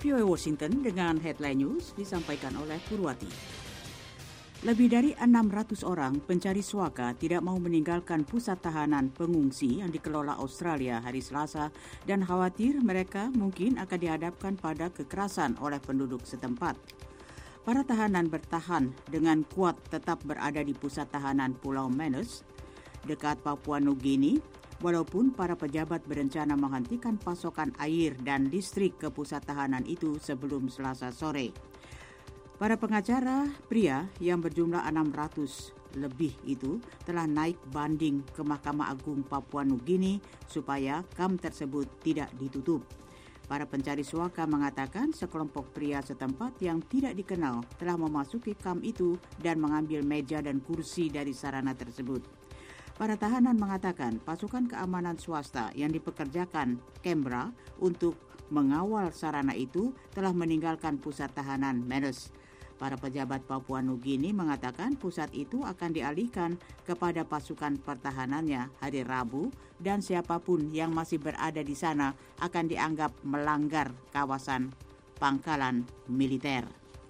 VOA Washington dengan headline news disampaikan oleh Purwati. Lebih dari 600 orang pencari suaka tidak mau meninggalkan pusat tahanan pengungsi yang dikelola Australia hari Selasa dan khawatir mereka mungkin akan dihadapkan pada kekerasan oleh penduduk setempat. Para tahanan bertahan dengan kuat tetap berada di pusat tahanan Pulau Manus dekat Papua Nugini, walaupun para pejabat berencana menghentikan pasokan air dan listrik ke pusat tahanan itu sebelum Selasa sore. Para pengacara pria yang berjumlah 600 lebih itu telah naik banding ke Mahkamah Agung Papua Nugini supaya kamp tersebut tidak ditutup. Para pencari suaka mengatakan sekelompok pria setempat yang tidak dikenal telah memasuki kamp itu dan mengambil meja dan kursi dari sarana tersebut. Para tahanan mengatakan pasukan keamanan swasta yang dipekerjakan Canberra untuk mengawal sarana itu telah meninggalkan pusat tahanan Manus. Para pejabat Papua Nugini mengatakan pusat itu akan dialihkan kepada pasukan pertahanannya hari Rabu dan siapapun yang masih berada di sana akan dianggap melanggar kawasan pangkalan militer.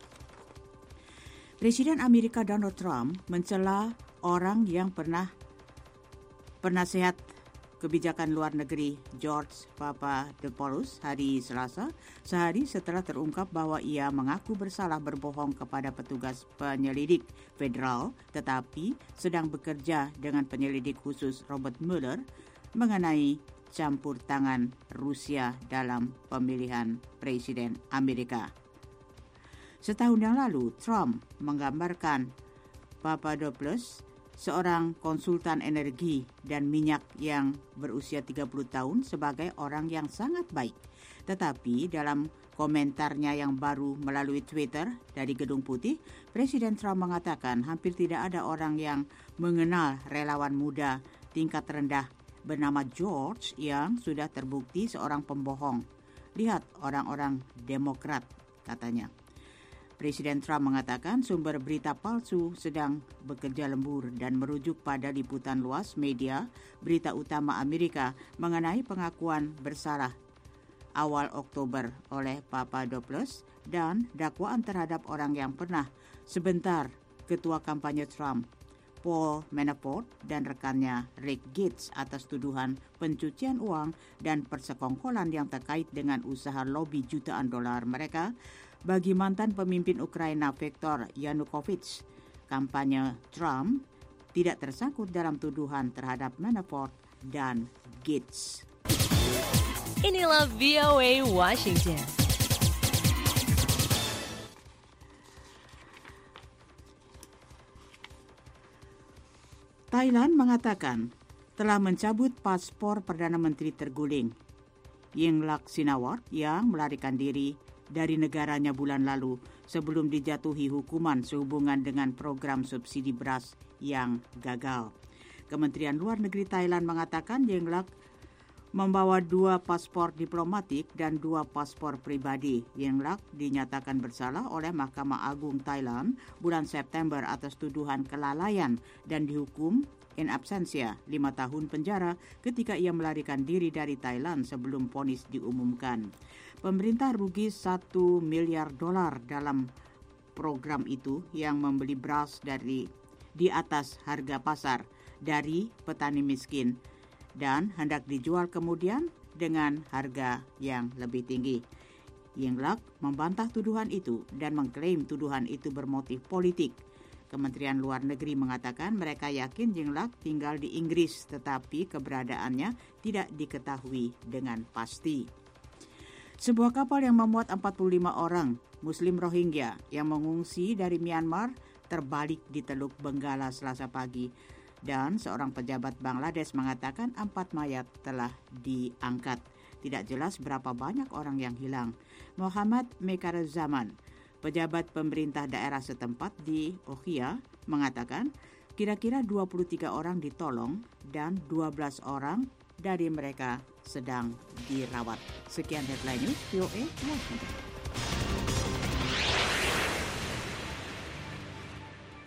Presiden Amerika Donald Trump mencela orang yang Penasehat Kebijakan Luar Negeri George Papadopoulos hari Selasa, sehari setelah terungkap bahwa ia mengaku bersalah berbohong kepada petugas penyelidik federal, tetapi sedang bekerja dengan penyelidik khusus Robert Mueller mengenai campur tangan Rusia dalam pemilihan Presiden Amerika. Setahun yang lalu, Trump menggambarkan Papadopoulos, seorang konsultan energi dan minyak yang berusia 30 tahun sebagai orang yang sangat baik. Tetapi dalam komentarnya yang baru melalui Twitter dari Gedung Putih, Presiden Trump mengatakan hampir tidak ada orang yang mengenal relawan muda tingkat rendah bernama George yang sudah terbukti seorang pembohong. Lihat orang-orang Demokrat, katanya. Presiden Trump mengatakan sumber berita palsu sedang bekerja lembur dan merujuk pada liputan luas media berita utama Amerika mengenai pengakuan bersalah awal Oktober oleh Papadopoulos dan dakwaan terhadap orang yang pernah sebentar ketua kampanye Trump, Paul Manafort dan rekannya Rick Gates atas tuduhan pencucian uang dan persekongkolan yang terkait dengan usaha lobi jutaan dolar mereka bagi mantan pemimpin Ukraina Viktor Yanukovych. Kampanye Trump tidak tersangkut dalam tuduhan terhadap Manafort dan Gates. Inilah VOA Washington. Thailand mengatakan telah mencabut paspor Perdana Menteri terguling Yingluck Shinawatra yang melarikan diri dari negaranya bulan lalu sebelum dijatuhi hukuman sehubungan dengan program subsidi beras yang gagal. Kementerian Luar Negeri Thailand mengatakan Yingluck membawa 2 paspor diplomatik dan 2 paspor pribadi. Yingluck dinyatakan bersalah oleh Mahkamah Agung Thailand bulan September atas tuduhan kelalaian dan dihukum in absentia 5 tahun penjara ketika ia melarikan diri dari Thailand sebelum vonis diumumkan. Pemerintah rugi $1 miliar dalam program itu yang membeli beras di atas harga pasar dari petani miskin dan hendak dijual kemudian dengan harga yang lebih tinggi. Yingluck membantah tuduhan itu dan mengklaim tuduhan itu bermotif politik. Kementerian Luar Negeri mengatakan mereka yakin Yingluck tinggal di Inggris tetapi keberadaannya tidak diketahui dengan pasti. Sebuah kapal yang memuat 45 orang Muslim Rohingya yang mengungsi dari Myanmar terbalik di Teluk Benggala Selasa pagi dan seorang pejabat Bangladesh mengatakan 4 mayat telah diangkat. Tidak jelas berapa banyak orang yang hilang. Muhammad Mekaruzaman, pejabat pemerintah daerah setempat di Ohia, mengatakan kira-kira 23 orang ditolong dan 12 orang dari mereka sedang dirawat. Sekian headline news VOA Washington.